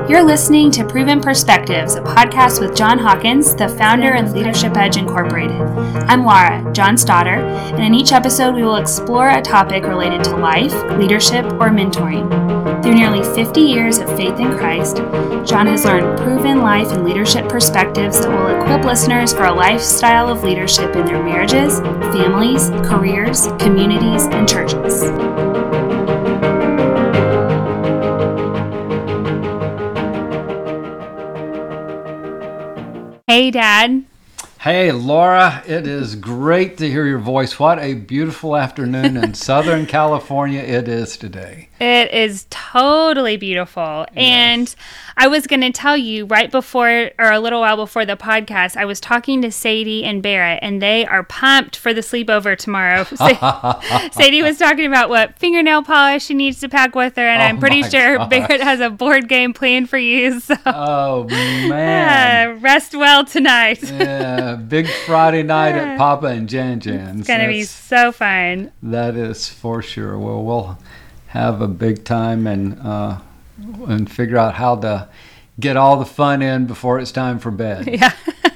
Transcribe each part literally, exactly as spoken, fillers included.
You're listening to Proven Perspectives, a podcast with John Hawkins, the founder of Leadership Edge Incorporated. I'm Laura, John's daughter, and in each episode we will explore a topic related to life, leadership, or mentoring. Through nearly fifty years of faith in Christ, John has learned proven life and leadership perspectives that will equip listeners for a lifestyle of leadership in their marriages, families, careers, communities, and churches. Hey, Dad. Hey, Laura. It is great to hear your voice. What a beautiful afternoon in Southern California it is today. It is totally beautiful. Yes. And I was going to tell you right before, or a little while before the podcast, I was talking to Sadie and Barrett, and they are pumped for the sleepover tomorrow. Sadie was talking about what fingernail polish she needs to pack with her, and oh I'm pretty sure gosh. Barrett has a board game planned for you. So. Oh, man. Uh, rest well tonight. Yeah, big Friday night at Papa and Jan Jan's. It's going to be so fun. That is for sure. Well, we'll have a big time and uh, and figure out how to get all the fun in before it's time for bed. Yeah.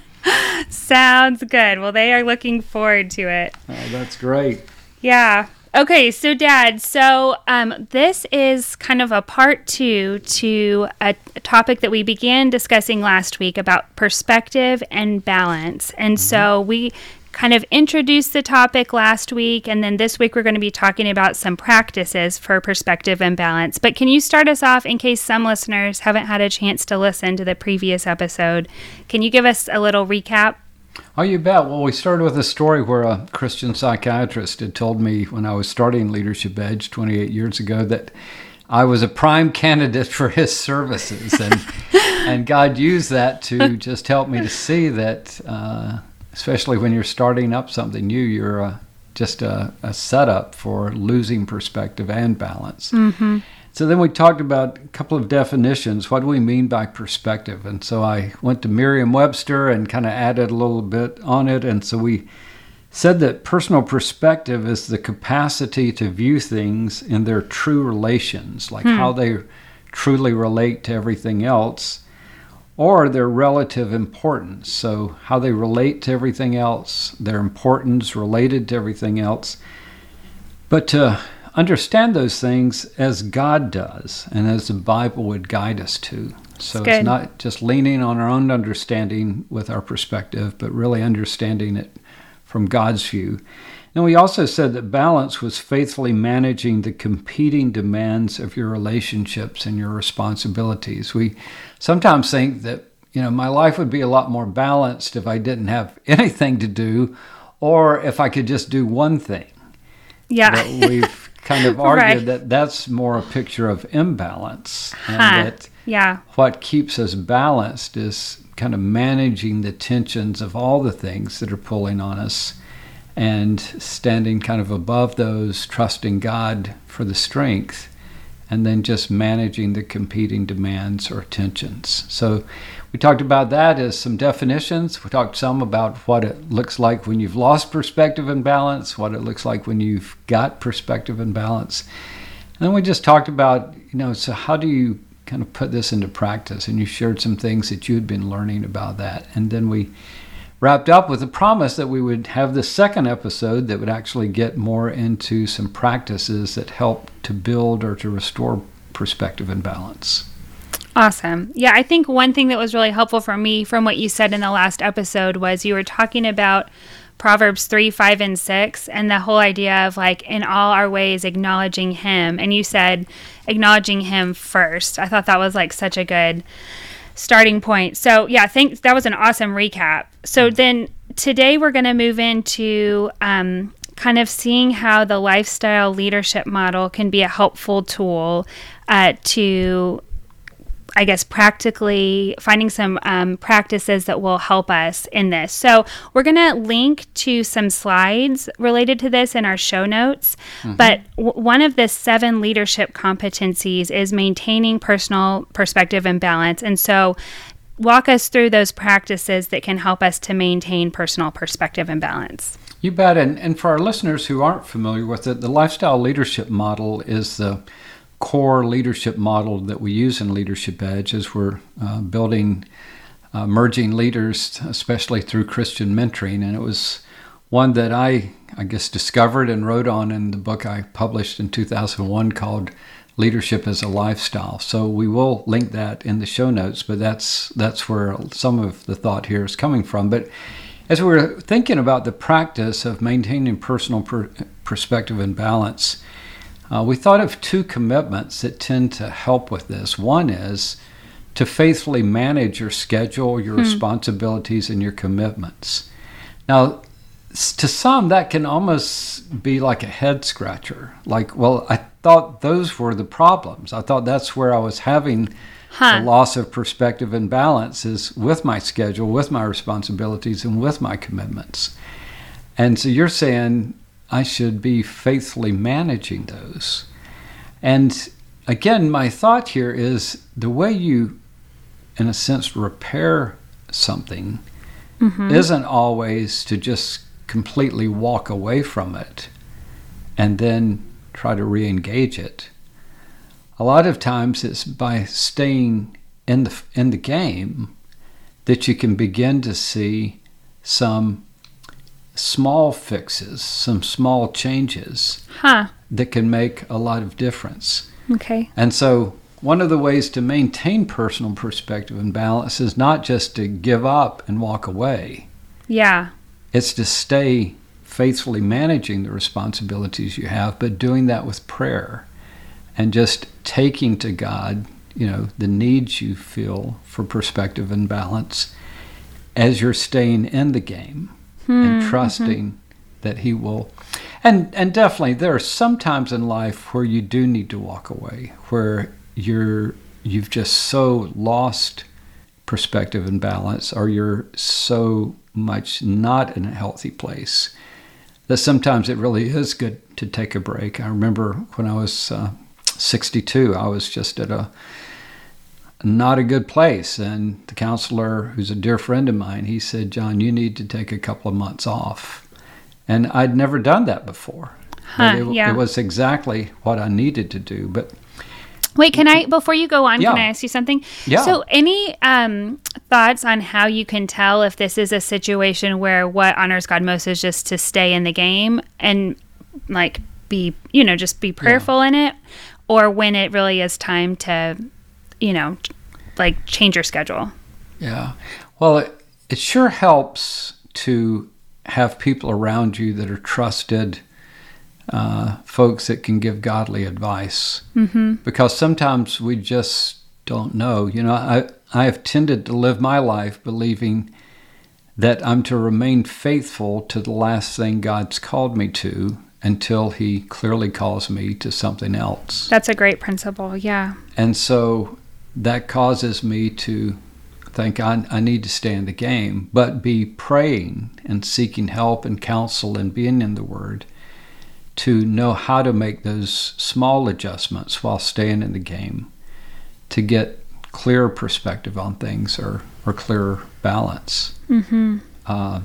Sounds good. Well, they are looking forward to it. Oh, that's great. Yeah. Okay, so Dad, so um, this is kind of a part two to a, a topic that we began discussing last week about perspective and balance. And mm-hmm. so we kind of introduced the topic last week, and then this week we're going to be talking about some practices for perspective and balance. But can you start us off, in case some listeners haven't had a chance to listen to the previous episode? Can you give us a little recap? Oh, you bet. Well, we started with a story where a Christian psychiatrist had told me when I was starting Leadership Edge twenty-eight years ago that I was a prime candidate for his services. And and God used that to just help me to see that, uh, especially when you're starting up something new, you're uh, just a, a setup for losing perspective and balance. Mm-hmm. So then we talked about a couple of definitions. What do we mean by perspective? And so I went to Merriam-Webster and kind of added a little bit on it. And so we said that personal perspective is the capacity to view things in their true relations, like hmm. how they truly relate to everything else, or their relative importance. So how they relate to everything else, their importance related to everything else. But to understand those things as God does and as the Bible would guide us to. So it's not just leaning on our own understanding with our perspective, but really understanding it from God's view. And we also said that balance was faithfully managing the competing demands of your relationships and your responsibilities. We sometimes think that, you know, my life would be a lot more balanced if I didn't have anything to do, or if I could just do one thing. Yeah. But we've kind of argued right. that that's more a picture of imbalance, and huh. that yeah. what keeps us balanced is kind of managing the tensions of all the things that are pulling on us and standing kind of above those, trusting God for the strength, and then just managing the competing demands or tensions. So we talked about that as some definitions. We talked some about what it looks like when you've lost perspective and balance, what it looks like when you've got perspective and balance. And then we just talked about, you know, so how do you kind of put this into practice? And you shared some things that you had been learning about that. And then we wrapped up with a promise that we would have the second episode that would actually get more into some practices that help to build or to restore perspective and balance. Awesome. Yeah, I think one thing that was really helpful for me from what you said in the last episode was you were talking about Proverbs three, five, and six, and the whole idea of like in all our ways acknowledging him. And you said acknowledging him first. I thought that was like such a good starting point. So yeah, thanks. That was an awesome recap. So then today we're going to move into um, kind of seeing how the lifestyle leadership model can be a helpful tool uh, to I guess, practically finding some um, practices that will help us in this. So we're going to link to some slides related to this in our show notes. Mm-hmm. But w- one of the seven leadership competencies is maintaining personal perspective and balance. And so walk us through those practices that can help us to maintain personal perspective and balance. You bet. And, and for our listeners who aren't familiar with it, the lifestyle leadership model is the core leadership model that we use in Leadership Edge as we're uh, building, uh, merging leaders, especially through Christian mentoring. And it was one that I, I guess, discovered and wrote on in the book I published in two thousand one called Leadership as a Lifestyle. So we will link that in the show notes, but that's that's where some of the thought here is coming from. But as we were thinking about the practice of maintaining personal per- perspective and balance, uh, we thought of two commitments that tend to help with this. One is to faithfully manage your schedule, your hmm. responsibilities, and your commitments. Now, to some, that can almost be like a head scratcher. Like, well, I thought those were the problems. I thought that's where I was having Huh. the loss of perspective and balance is with my schedule, with my responsibilities, and with my commitments. And so you're saying I should be faithfully managing those. And again, my thought here is the way you, in a sense, repair something mm-hmm. isn't always to just completely walk away from it and then try to re-engage it. A lot of times it's by staying in the in the game that you can begin to see some small fixes, some small changes huh. that can make a lot of difference. Okay. And so one of the ways to maintain personal perspective and balance is not just to give up and walk away. Yeah. It's to stay faithfully managing the responsibilities you have, but doing that with prayer. And just taking to God, you know, the needs you feel for perspective and balance as you're staying in the game hmm, and trusting mm-hmm. that He will. And and definitely there are some times in life where you do need to walk away, where you're you've just so lost perspective and balance, or you're so much not in a healthy place that sometimes it really is good to take a break. I remember when I was uh, sixty-two, I was just at a not a good place, and the counselor, who's a dear friend of mine, he said, "John, you need to take a couple of months off." And I'd never done that before. Huh, it, yeah. it was exactly what I needed to do. But wait, can I, before you go on, yeah. can I ask you something? Yeah. So any um, thoughts on how you can tell if this is a situation where what honors God most is just to stay in the game and like be, you know, just be prayerful yeah. in it, or when it really is time to, you know, like change your schedule? Yeah. Well, it, it sure helps to have people around you that are trusted uh, folks that can give godly advice. Mm-hmm. Because sometimes we just don't know. You know, I, I have tended to live my life believing that I'm to remain faithful to the last thing God's called me to until He clearly calls me to something else. That's a great principle, yeah. And so that causes me to think I, I need to stay in the game, but be praying and seeking help and counsel and being in the Word to know how to make those small adjustments while staying in the game to get clearer perspective on things or, or clearer balance. Mm-hmm. Uh,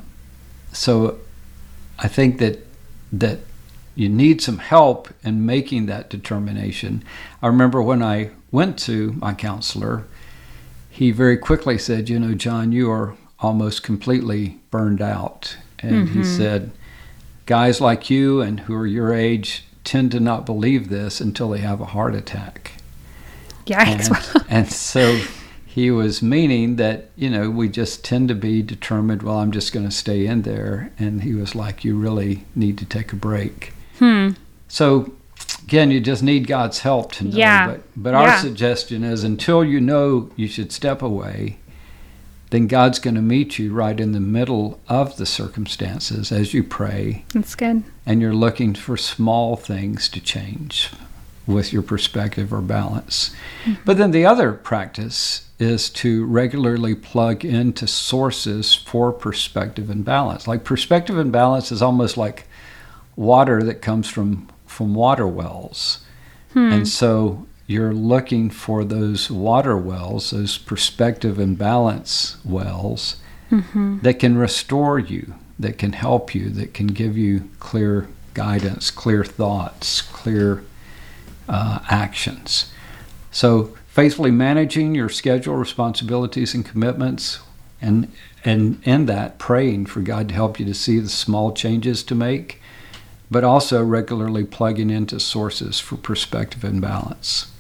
so I think that that you need some help in making that determination. I remember when I went to my counselor, he very quickly said, you know, John, you are almost completely burned out. And mm-hmm. he said, guys like you and who are your age tend to not believe this until they have a heart attack. Yikes. And, and so he was meaning that, you know, we just tend to be determined, well, I'm just going to stay in there. And he was like, you really need to take a break. Hmm. So, again, you just need God's help to know. Yeah. But, but our yeah. suggestion is until you know you should step away, then God's going to meet you right in the middle of the circumstances as you pray. That's good. And you're looking for small things to change with your perspective or balance. Mm-hmm. But then the other practice is to regularly plug into sources for perspective and balance. Like perspective and balance is almost like water that comes from, from water wells. Hmm. And so you're looking for those water wells, those perspective and balance wells mm-hmm. that can restore you, that can help you, that can give you clear guidance, clear thoughts, clear uh, actions. So faithfully managing your schedule, responsibilities, and commitments, and and in that praying for God to help you to see the small changes to make, but also regularly plugging into sources for perspective and balance.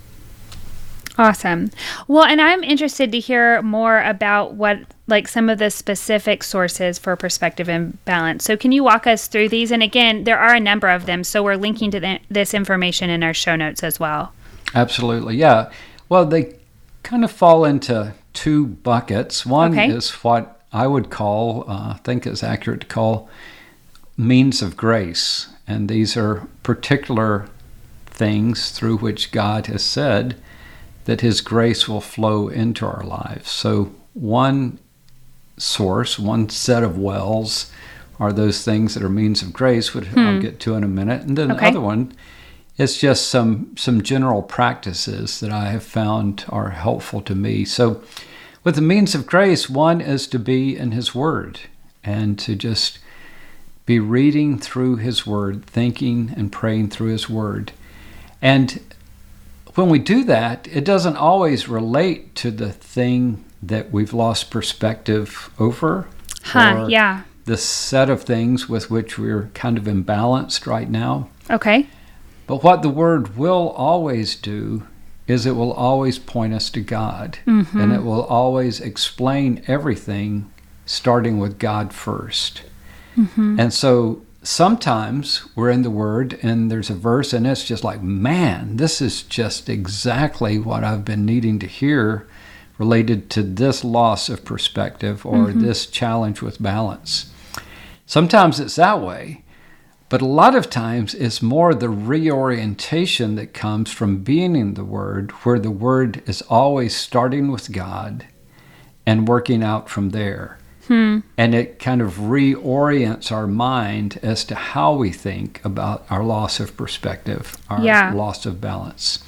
Awesome. Well, and I'm interested to hear more about what, like some of the specific sources for perspective and balance. So can you walk us through these? And again, there are a number of them, so we're linking to the, this information in our show notes as well. Absolutely, yeah. Well, they kind of fall into two buckets. One Okay. is what I would call, uh, I think is accurate to call, means of grace. And these are particular things through which God has said that his grace will flow into our lives. So one source, one set of wells are those things that are means of grace, which hmm. I'll get to in a minute. And then okay. the other one is just some some general practices that I have found are helpful to me. So with the means of grace, one is to be in his word and to just be reading through his word, thinking and praying through his word. And when we do that, it doesn't always relate to the thing that we've lost perspective over. Huh, or yeah. the set of things with which we're kind of imbalanced right now. Okay. But what the word will always do is it will always point us to God. Mm-hmm. And it will always explain everything starting with God first. Mm-hmm. And so sometimes we're in the Word and there's a verse and it's just like, man, this is just exactly what I've been needing to hear related to this loss of perspective or mm-hmm. this challenge with balance. Sometimes it's that way, but a lot of times it's more the reorientation that comes from being in the Word, where the Word is always starting with God and working out from there. Hmm. And it kind of reorients our mind as to how we think about our loss of perspective, our yeah. loss of balance.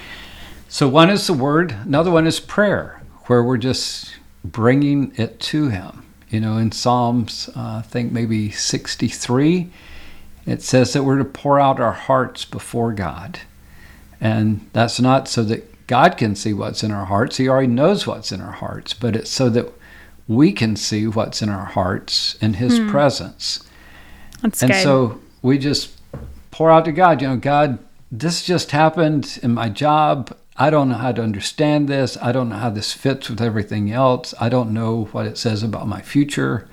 So one is the word, another one is prayer, where we're just bringing it to him. You know, in Psalms, uh, I think maybe sixty-three, it says that we're to pour out our hearts before God. And that's not so that God can see what's in our hearts. He already knows what's in our hearts, but it's so that we can see what's in our hearts in his hmm. presence. That's and good. So we just pour out to God, you know, God, this just happened in my job. I don't know how to understand this. I don't know how this fits with everything else. I don't know what it says about my future.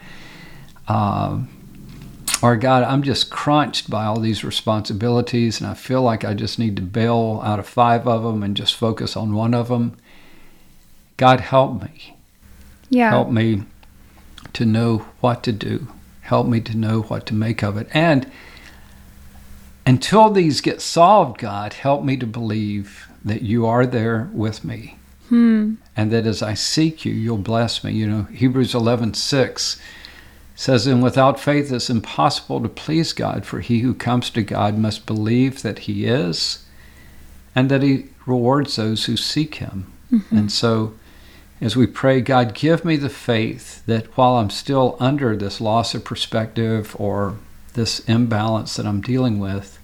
Um, or God, I'm just crunched by all these responsibilities and I feel like I just need to bail out of five of them and just focus on one of them. God, help me. Yeah. Help me to know what to do. Help me to know what to make of it. And until these get solved, God, help me to believe that you are there with me. Hmm. And that as I seek you, you'll bless me. You know, Hebrews eleven six says, and without faith it's impossible to please God, for he who comes to God must believe that he is, and that he rewards those who seek him. Mm-hmm. And so as we pray, God, give me the faith that while I'm still under this loss of perspective or this imbalance that I'm dealing with,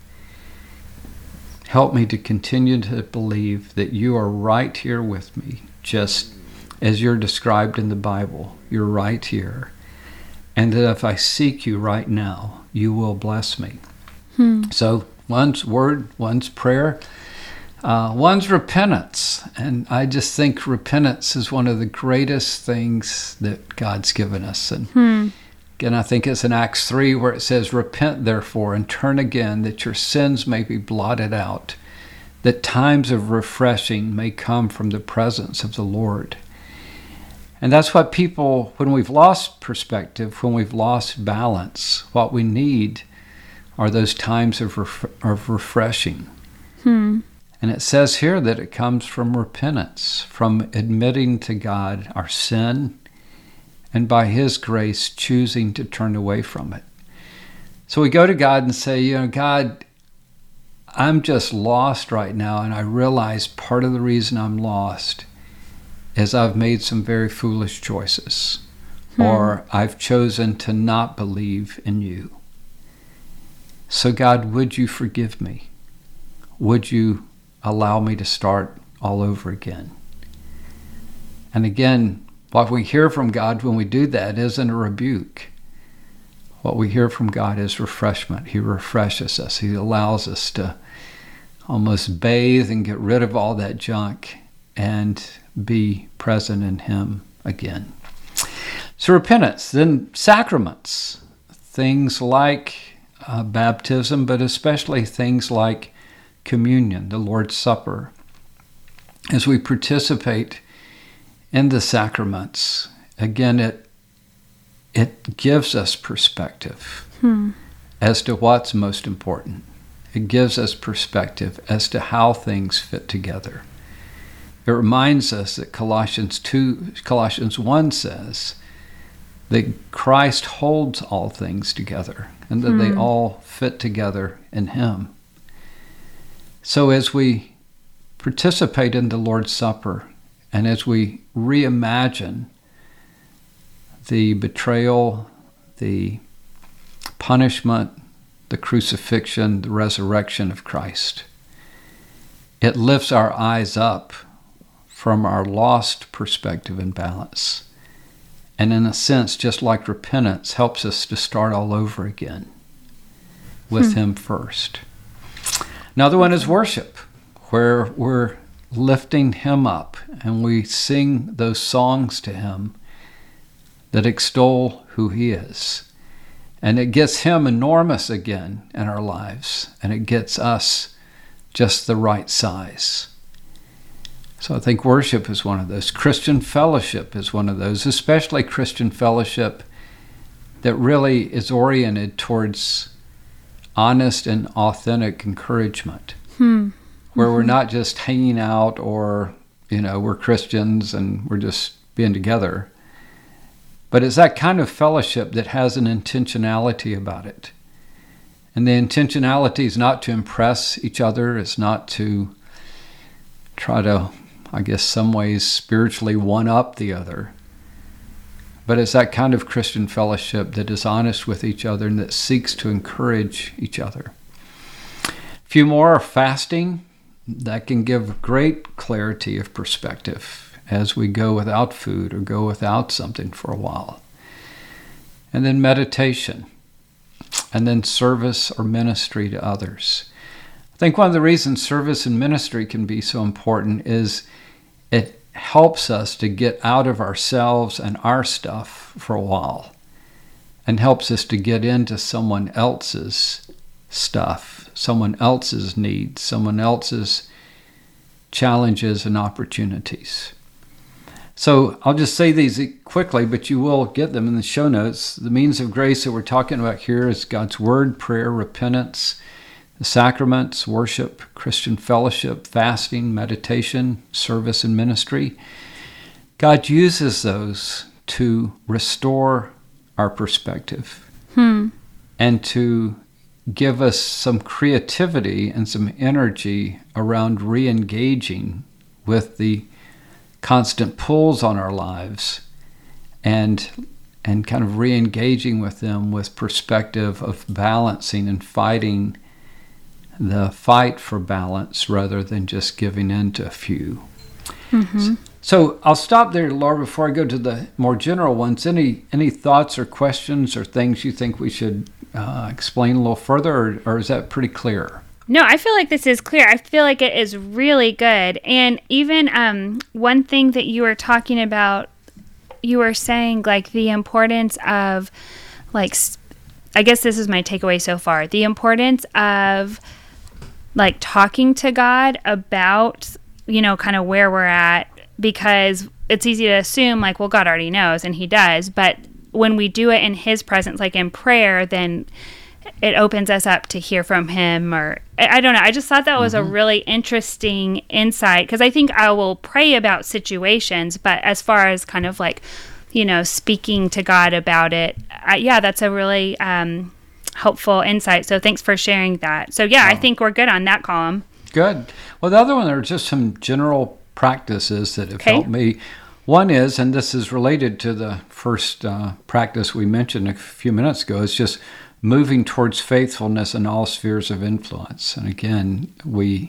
help me to continue to believe that you are right here with me, just as you're described in the Bible. You're right here. And that if I seek you right now, you will bless me. Hmm. So one's word, one's prayer. Uh, one's repentance, and I just think repentance is one of the greatest things that God's given us. And hmm. again, I think it's in Acts three where it says, repent therefore and turn again that your sins may be blotted out, that times of refreshing may come from the presence of the Lord. And that's what people, when we've lost perspective, when we've lost balance, what we need are those times of, ref- of refreshing. Hmm. And it says here that it comes from repentance, from admitting to God our sin, and by his grace choosing to turn away from it. So we go to God and say, you know, God, I'm just lost right now, and I realize part of the reason I'm lost is I've made some very foolish choices, hmm. or I've chosen to not believe in you. So God, would you forgive me? Would you allow me to start all over again. And again, what we hear from God when we do that isn't a rebuke. What we hear from God is refreshment. He refreshes us. He allows us to almost bathe and get rid of all that junk and be present in Him again. So repentance, then sacraments, things like uh, baptism, but especially things like communion, the Lord's Supper. As we participate in the sacraments, again, it it gives us perspective hmm. as to what's most important. It gives us perspective as to how things fit together. It reminds us that Colossians two, Colossians one says that Christ holds all things together and that hmm. they all fit together in Him. So as we participate in the Lord's Supper and as we reimagine the betrayal, the punishment, the crucifixion, the resurrection of Christ, it lifts our eyes up from our lost perspective and balance. And in a sense, just like repentance, helps us to start all over again with hmm. Him first. Another one is worship, where we're lifting Him up and we sing those songs to Him that extol who He is. And it gets Him enormous again in our lives, and it gets us just the right size. So I think worship is one of those. Christian fellowship is one of those, especially Christian fellowship that really is oriented towards honest and authentic encouragement, hmm. where mm-hmm. we're not just hanging out or, you know, we're Christians and we're just being together. But it's that kind of fellowship that has an intentionality about it. And the intentionality is not to impress each other. It's not to try to, I guess, some ways spiritually one-up the other. But it's that kind of Christian fellowship that is honest with each other and that seeks to encourage each other. A few more are fasting. That can give great clarity of perspective as we go without food or go without something for a while. And then meditation. And then service or ministry to others. I think one of the reasons service and ministry can be so important is it helps us to get out of ourselves and our stuff for a while and helps us to get into someone else's stuff, someone else's needs, someone else's challenges and opportunities. So I'll just say these quickly, but you will get them in the show notes. The means of grace that we're talking about here is God's Word, prayer, repentance, the sacraments, worship, Christian fellowship, fasting, meditation, service, and ministry. God uses those to restore our perspective hmm. and to give us some creativity and some energy around re-engaging with the constant pulls on our lives and and kind of re-engaging with them with perspective of balancing and fighting the fight for balance rather than just giving in to a few. Mm-hmm. So, so I'll stop there, Laura, before I go to the more general ones. Any any thoughts or questions or things you think we should uh, explain a little further, or, or is that pretty clear? No, I feel like this is clear. I feel like it is really good. And even um, one thing that you were talking about, you were saying like the importance of like, I guess this is my takeaway so far, the importance of like talking to God about, you know, kind of where we're at, because it's easy to assume like, well, God already knows, and He does. But when we do it in His presence, like in prayer, then it opens us up to hear from Him. Or I, I don't know. I just thought that was mm-hmm. a really interesting insight, because I think I will pray about situations, but as far as kind of like, you know, speaking to God about it, I, yeah, that's a really um, helpful insight. So thanks for sharing that. So yeah, oh. I think we're good on that column. Good. Well, the other one are just some general practices that have okay. helped me. One is, and this is related to the first uh, practice we mentioned a few minutes ago, is just moving towards faithfulness in all spheres of influence. And again, we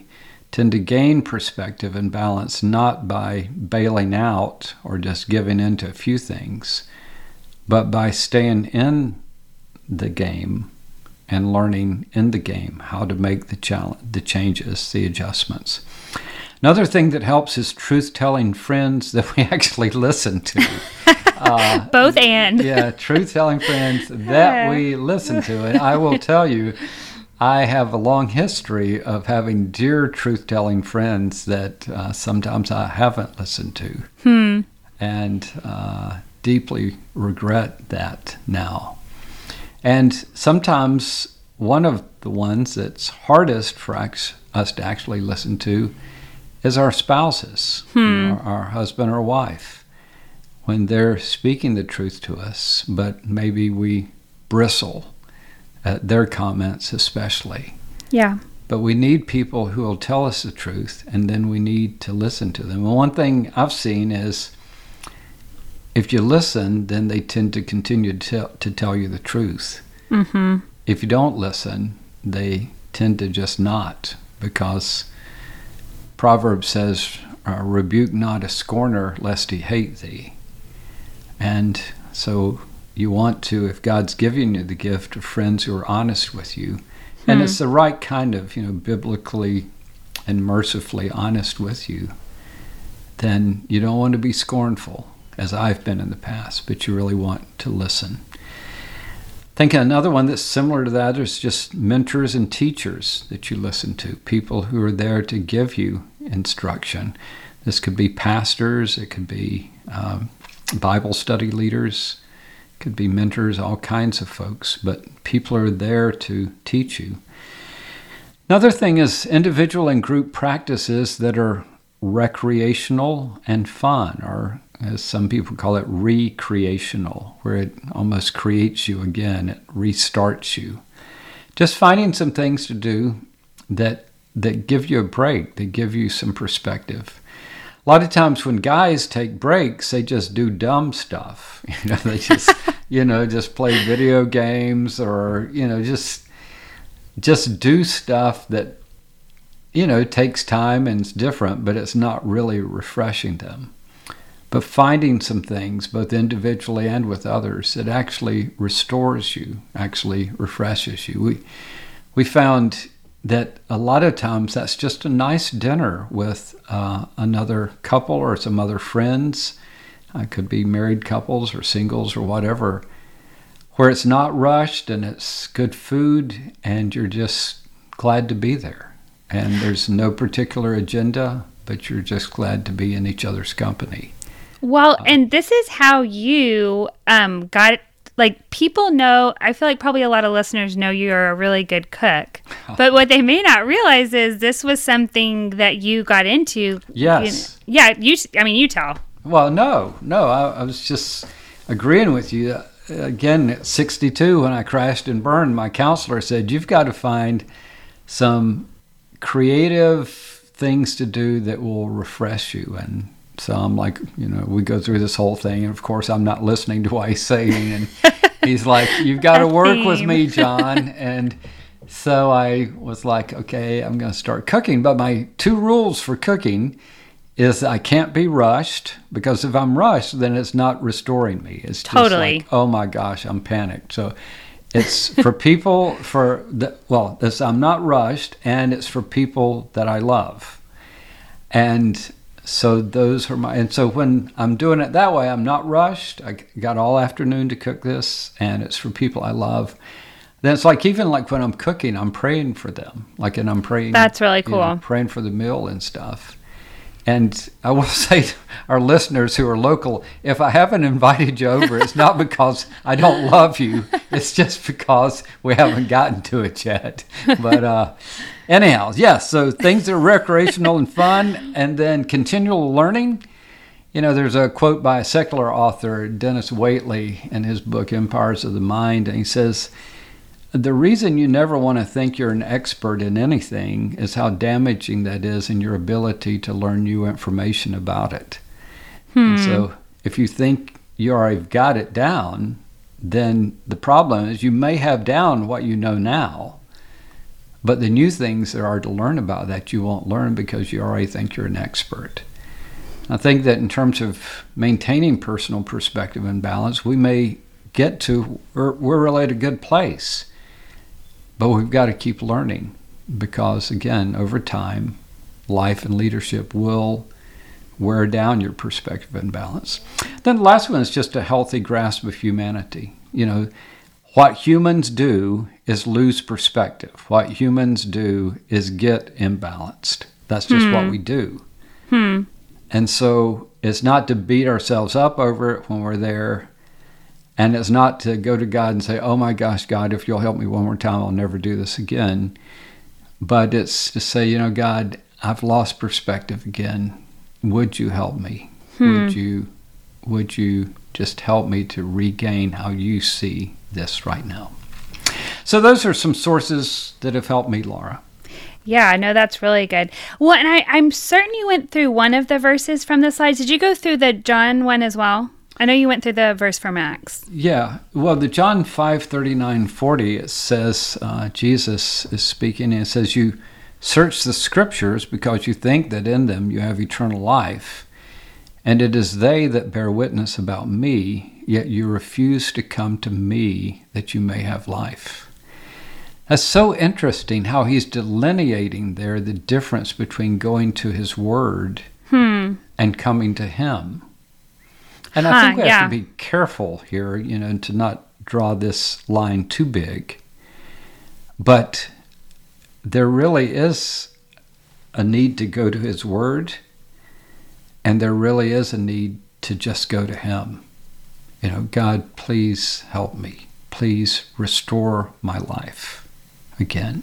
tend to gain perspective and balance not by bailing out or just giving in to a few things, but by staying in the game and learning in the game how to make the challenge, the changes, the adjustments. Another thing that helps is truth-telling friends that we actually listen to. Uh, Both and. Yeah, truth-telling friends that we listen to. And I will tell you, I have a long history of having dear truth-telling friends that uh, sometimes I haven't listened to. Hmm. And uh, deeply regret that now. And sometimes one of the ones that's hardest for us to actually listen to is our spouses, hmm. you know, our husband or wife, when they're speaking the truth to us, but maybe we bristle at their comments especially. Yeah. But we need people who will tell us the truth, and then we need to listen to them. And one thing I've seen is if you listen, then they tend to continue to tell, to tell you the truth. Mm-hmm. If you don't listen, they tend to just not, because Proverbs says, uh, rebuke not a scorner lest he hate thee. And so you want to, if God's giving you the gift of friends who are honest with you, and Hmm. it's the right kind of, you know, biblically and mercifully honest with you, then you don't want to be scornful, as I've been in the past, but you really want to listen. I think another one that's similar to that is just mentors and teachers that you listen to, people who are there to give you instruction. This could be pastors, it could be um, Bible study leaders, it could be mentors, all kinds of folks, but people are there to teach you. Another thing is individual and group practices that are recreational and fun, or as some people call it, recreational, where it almost creates you again, it restarts you. Just finding some things to do that that give you a break, that give you some perspective. A lot of times when guys take breaks, they just do dumb stuff. You know, they just, you know, just play video games, or, you know, just just do stuff that, you know, takes time and it's different, but it's not really refreshing them. But finding some things, both individually and with others, that actually restores you, actually refreshes you. We we found that a lot of times that's just a nice dinner with uh, another couple or some other friends. Uh, it could be married couples or singles or whatever, where it's not rushed and it's good food and you're just glad to be there. And there's no particular agenda, but you're just glad to be in each other's company. Well, and this is how you um, got, like, people know, I feel like probably a lot of listeners know you're a really good cook. But what they may not realize is this was something that you got into. Yes. You know, yeah, you. I mean, you tell. Well, no, no, I, I was just agreeing with you. Uh, again, at sixty-two, when I crashed and burned, my counselor said, you've got to find some creative things to do that will refresh you. And so I'm like, you know, we go through this whole thing, and of course I'm not listening to what he's saying, and he's like, you've got to work with me, John. And so I was like, okay, I'm going to start cooking. But my two rules for cooking is I can't be rushed, because if I'm rushed, then it's not restoring me. It's just Totally. like, oh my gosh, I'm panicked. So it's for people for the, well, this, I'm not rushed, and it's for people that I love. And so those are my, and so when I'm doing it that way, I'm not rushed. I got all afternoon to cook this, and it's for people I love. Then it's like, even like when I'm cooking, I'm praying for them. Like, and I'm praying. That's really cool. You know, praying for the meal and stuff. And I will say to our listeners who are local, if I haven't invited you over, it's not because I don't love you. It's just because we haven't gotten to it yet. But uh, anyhow, yes, yeah, so things that are recreational and fun, and then continual learning. You know, there's a quote by a secular author, Dennis Waitley, in his book, Empires of the Mind, and he says, the reason you never want to think you're an expert in anything is how damaging that is in your ability to learn new information about it. Hmm. And so if you think you already got it down, then the problem is you may have down what you know now, But the new things there are to learn about that you won't learn because you already think you're an expert. I think that in terms of maintaining personal perspective and balance, we may get to, we're, we're really at a good place. But we've got to keep learning because, again, over time, life and leadership will wear down your perspective and balance. Then the last one is just a healthy grasp of humanity. You know, what humans do is lose perspective. What humans do is get imbalanced. That's just hmm. what we do. Hmm. And so it's not to beat ourselves up over it when we're there. And it's not to go to God and say, oh my gosh, God, if you'll help me one more time, I'll never do this again. But it's to say, you know, God, I've lost perspective again. Would you help me? Hmm. Would you, would you just help me to regain how you see this right now? So those are some sources that have helped me, Laura. Yeah, no, that's really good. Well, and I, I'm certain you went through one of the verses from the slides. Did you go through the John one as well? I know you went through the verse from Acts. Yeah. Well, the John five thirty-nine forty, it says, uh, Jesus is speaking, and it says, you search the scriptures because you think that in them you have eternal life. And it is they that bear witness about me, yet you refuse to come to me that you may have life. That's so interesting how he's delineating there the difference between going to his word hmm. and coming to him. And I huh, think we yeah. have to be careful here, you know, to not draw this line too big. But there really is a need to go to his word, and there really is a need to just go to him. You know, God, please help me. Please restore my life again.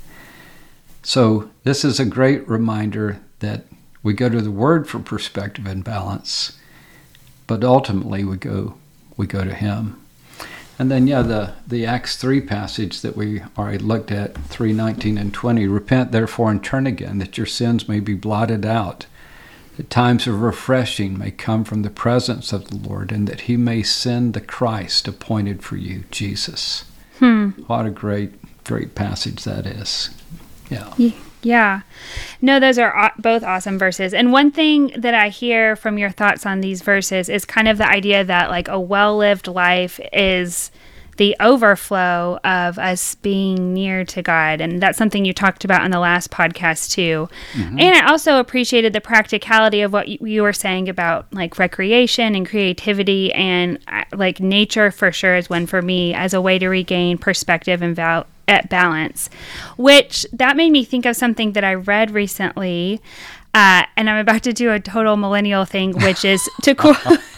So this is a great reminder that we go to the word for perspective and balance, but ultimately we go we go to him. And then, yeah, the, the Acts three passage that we already looked at, three nineteen and twenty, repent therefore and turn again, that your sins may be blotted out, that times of refreshing may come from the presence of the Lord, and that he may send the Christ appointed for you, Jesus. Hmm. What a great, great passage that is. Yeah. Yeah. No, those are both awesome verses. And one thing that I hear from your thoughts on these verses is kind of the idea that like a well-lived life is the overflow of us being near to God. And that's something you talked about in the last podcast too. Mm-hmm. And I also appreciated the practicality of what you were saying about like recreation and creativity, and like nature for sure is one for me as a way to regain perspective and val- at balance, which that made me think of something that I read recently. Uh, and I'm about to do a total millennial thing, which is to quote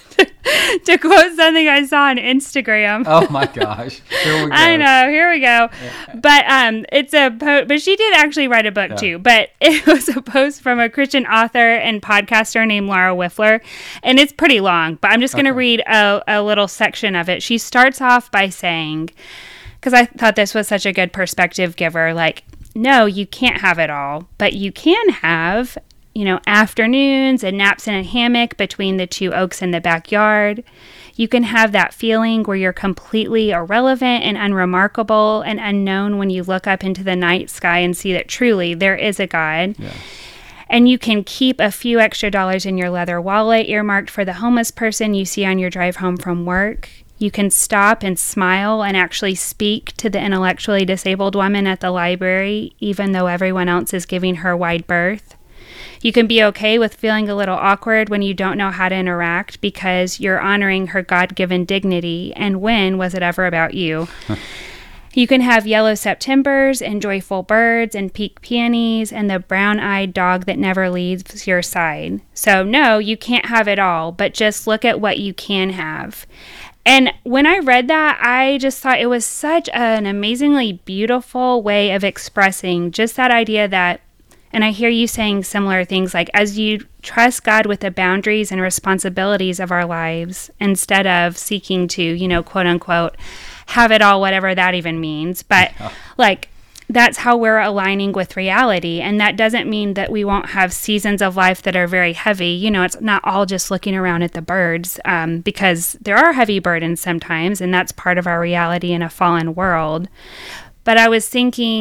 to quote something I saw on Instagram. Oh my gosh! Here we go. I know. Here we go. Yeah. But um, it's a po- but she did actually write a book yeah. too. But it was a post from a Christian author and podcaster named Laura Whiffler, and it's pretty long. But I'm just going to okay. read a, a little section of it. She starts off by saying, because I thought this was such a good perspective giver, like, no, you can't have it all, but you can have, you know, afternoons and naps in a hammock between the two oaks in the backyard. You can have that feeling where you're completely irrelevant and unremarkable and unknown when you look up into the night sky and see that truly there is a God. Yeah. And you can keep a few extra dollars in your leather wallet earmarked for the homeless person you see on your drive home from work. You can stop and smile and actually speak to the intellectually disabled woman at the library, even though everyone else is giving her wide berth. You can be okay with feeling a little awkward when you don't know how to interact because you're honoring her God-given dignity, and when was it ever about you? You can have yellow Septembers and joyful birds and pink peonies and the brown-eyed dog that never leaves your side. So no, you can't have it all, but just look at what you can have. And when I read that, I just thought it was such an amazingly beautiful way of expressing just that idea that, and I hear you saying similar things, like as you trust God with the boundaries and responsibilities of our lives, instead of seeking to, you know, quote unquote, have it all, whatever that even means. But yeah. like, that's how we're aligning with reality. And that doesn't mean that we won't have seasons of life that are very heavy. You know, it's not all just looking around at the birds, um, because there are heavy burdens sometimes, and that's part of our reality in a fallen world. But I was thinking,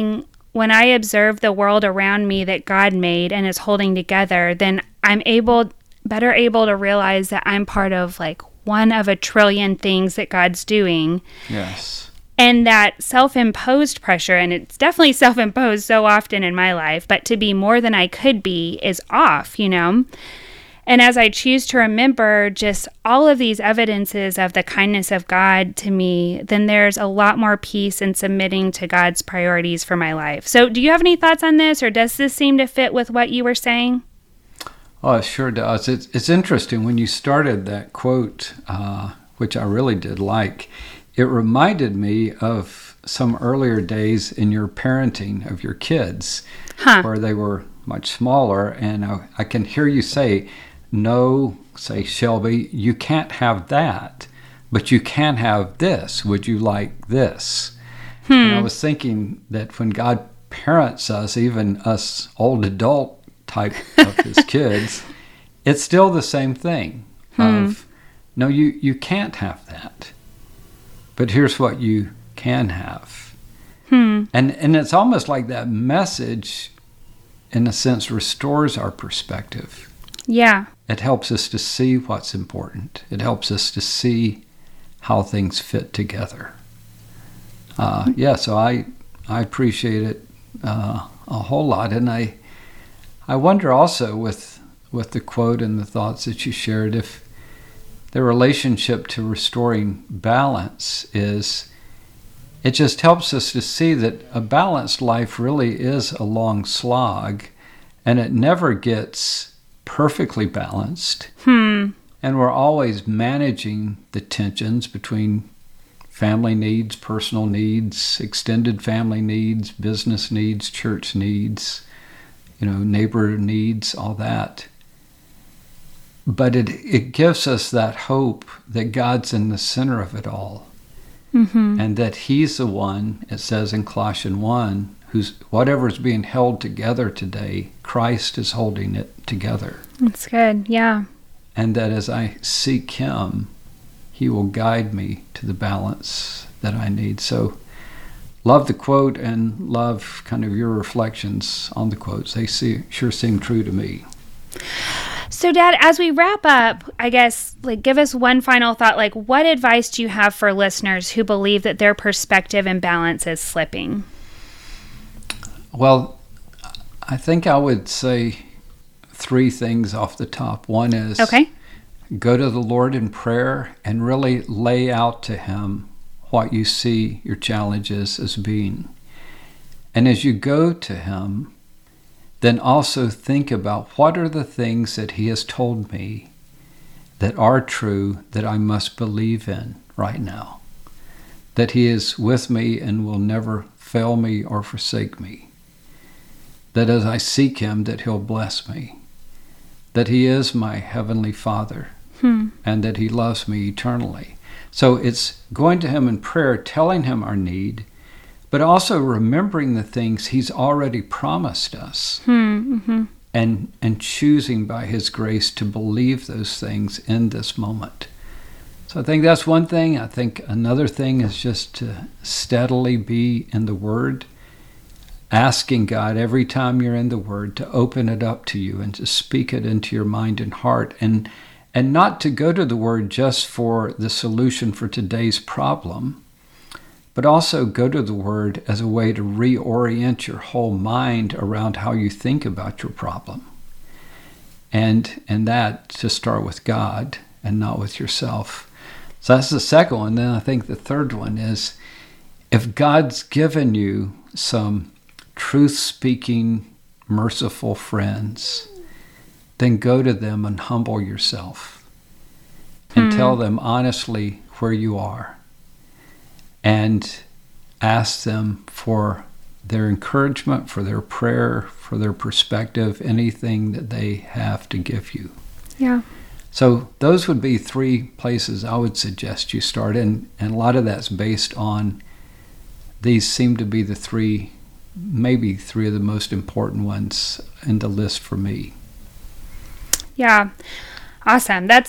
when I observe the world around me that God made and is holding together, then I'm able, better able to realize that I'm part of like one of a trillion things that God's doing. Yes. And that self-imposed pressure, and it's definitely self-imposed so often in my life, but to be more than I could be is off, you know? And as I choose to remember just all of these evidences of the kindness of God to me, then there's a lot more peace in submitting to God's priorities for my life. So do you have any thoughts on this, or does this seem to fit with what you were saying? Oh, it sure does. It's, it's interesting. When you started that quote, uh, which I really did like, it reminded me of some earlier days in your parenting of your kids, huh. where they were much smaller. And I, I can hear you say, no, say, Shelby, you can't have that, but you can have this. Would you like this? Hmm. And I was thinking that when God parents us, even us old adult type of his kids, it's still the same thing hmm. of, no, you, you can't have that, but here's what you can have. Hmm. And, and it's almost like that message, in a sense, restores our perspective. Yeah. It helps us to see what's important. It helps us to see how things fit together. Uh, yeah, so I I appreciate it uh, a whole lot, and I I wonder also with with the quote and the thoughts that you shared, if the relationship to restoring balance is, it just helps us to see that a balanced life really is a long slog, and it never gets perfectly balanced. Hmm. And we're always managing the tensions between family needs, personal needs, extended family needs, business needs, church needs, you know, neighbor needs, all that. But it it gives us that hope that God's in the center of it all. Mm-hmm. And that he's the one, it says in Colossians one, who's whatever's being held together today, Christ is holding it together. That's good, yeah. And that as I seek him, he will guide me to the balance that I need. So love the quote and love kind of your reflections on the quotes. They see, sure seem true to me. So, Dad, as we wrap up, I guess, like, give us one final thought. Like, what advice do you have for listeners who believe that their perspective and balance is slipping? Well, I think I would say three things off the top. One is, okay, go to the Lord in prayer and really lay out to him what you see your challenges as being. And as you go to him, then also think about what are the things that he has told me that are true that I must believe in right now. That he is with me and will never fail me or forsake me. That as I seek him, that he'll bless me. That he is my heavenly Father hmm. and that he loves me eternally. So it's going to him in prayer, telling him our need, but also remembering the things he's already promised us hmm, mm-hmm. and, and choosing by his grace to believe those things in this moment. So I think that's one thing. I think another thing is just to steadily be in the Word, asking God every time you're in the Word to open it up to you and to speak it into your mind and heart, and, and not to go to the Word just for the solution for today's problem, but also go to the Word as a way to reorient your whole mind around how you think about your problem. And, and that to start with God and not with yourself. So that's the second one. Then I think the third one is, if God's given you some truth-speaking, merciful friends, then go to them and humble yourself and hmm. tell them honestly where you are. And ask them for their encouragement, for their prayer, for their perspective, anything that they have to give you. Yeah. So those would be three places I would suggest you start. And, and a lot of that's based on, these seem to be the three, maybe three of the most important ones in the list for me. Yeah. Awesome. That's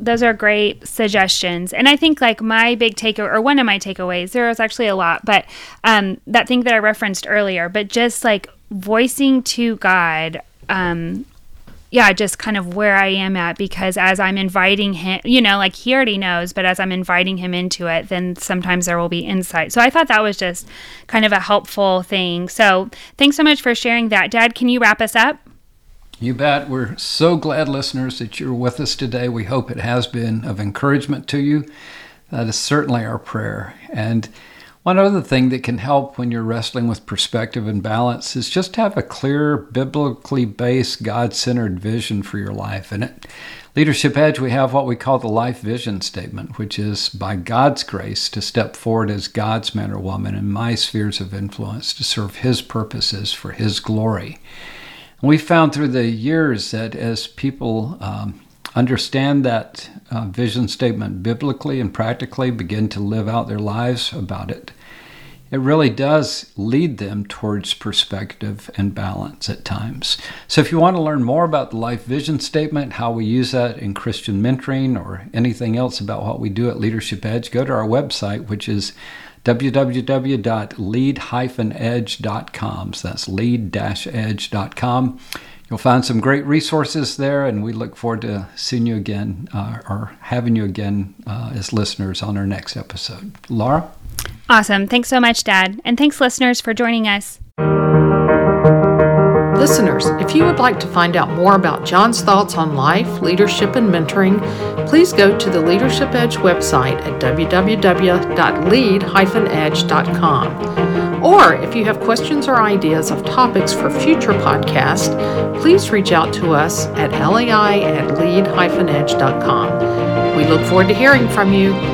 those are great suggestions. And I think like my big takeaway, or one of my takeaways, there was actually a lot, but um, that thing that I referenced earlier, but just like voicing to God, um, yeah, just kind of where I am at, because as I'm inviting him, you know, like he already knows, but as I'm inviting him into it, then sometimes there will be insight. So I thought that was just kind of a helpful thing. So thanks so much for sharing that. Dad, can you wrap us up? You bet. We're so glad, listeners, that you're with us today. We hope it has been of encouragement to you. That is certainly our prayer. And one other thing that can help when you're wrestling with perspective and balance is just have a clear, biblically based, God-centered vision for your life. And at Leadership Edge, we have what we call the life vision statement, which is by God's grace to step forward as God's man or woman in my spheres of influence to serve his purposes for his glory. And we found through the years that as people um, understand that uh, vision statement biblically and practically, begin to live out their lives about it, it really does lead them towards perspective and balance at times. So if you want to learn more about the life vision statement, how we use that in Christian mentoring, or anything else about what we do at Leadership Edge, go to our website, which is w w w dot lead dash edge dot com. So that's lead dash edge dot com. You'll find some great resources there, and we look forward to seeing you again, uh, or having you again uh, as listeners on our next episode. Laura? Awesome. Thanks so much, Dad. And thanks, listeners, for joining us. Listeners, if you would like to find out more about John's thoughts on life, leadership, and mentoring, please go to the Leadership Edge website at w w w dot lead dash edge dot com. Or if you have questions or ideas of topics for future podcasts, please reach out to us at lai at lead dash edge dot com. We look forward to hearing from you.